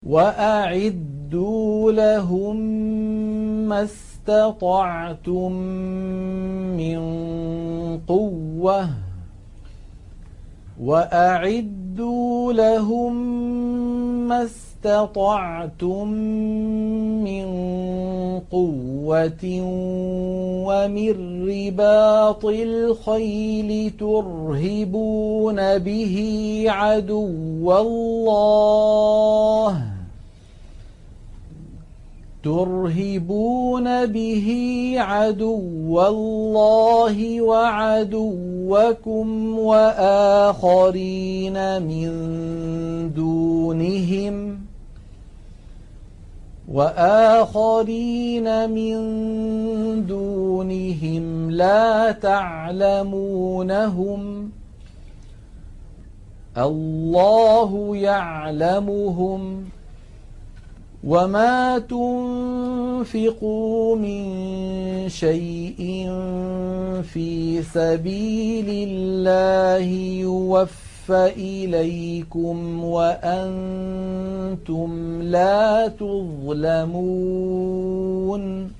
وأعدوا لهم ما استطعتم من قوة ومن رباط الخيل ترهبون به عدو الله وعدوكم وآخرين من دونهم لا تعلمونهم الله يعلمهم وما تنفقوا من شيء في سبيل الله يوفى إليكم وأنتم لا تظلمون